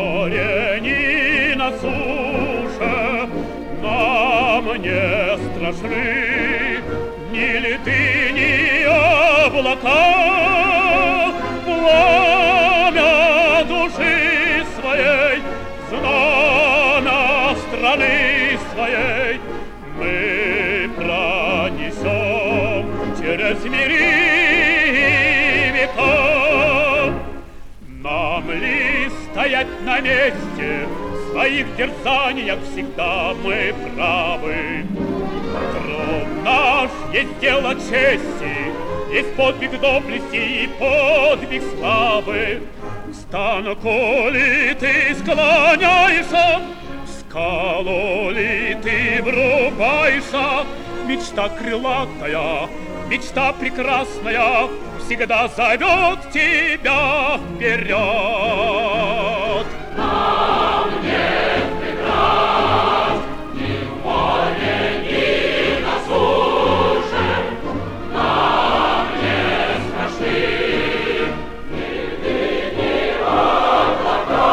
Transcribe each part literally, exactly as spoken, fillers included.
море, ни на суше нам не страшны ни льды, ни облака. Пламя души своей, знамя страны своей мы пронесем через миры и века. Нам ли стоять на месте, в своих дерзаниях всегда мы правы. Труд наш есть дело чести, есть подвиг доблести и подвиг славы. К станку ли ты склоняешься, в скалу ли ты врубаешься, мечта крылатая, мечта прекрасная всегда зовет тебя вперед. Нам нет преград ни в море, ни на суше, нам не страшны ни льды, ни облака.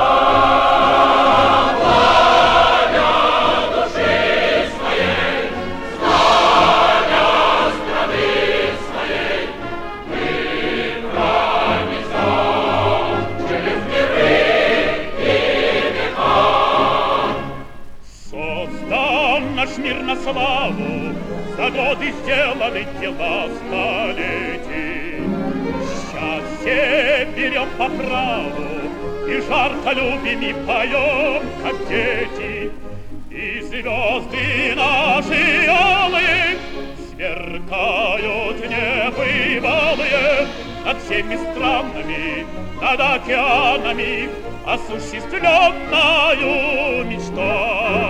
Пламя души своей, знамя страны своей мы пронесем через миры и века. Создан наш мир на славу, за годы сделаны дела столетий. Счастье берем по праву и жарко любим и поем, как дети. И звезды наши алые сверкают небывалые над всеми странами, над океанами, осуществленною мечтой.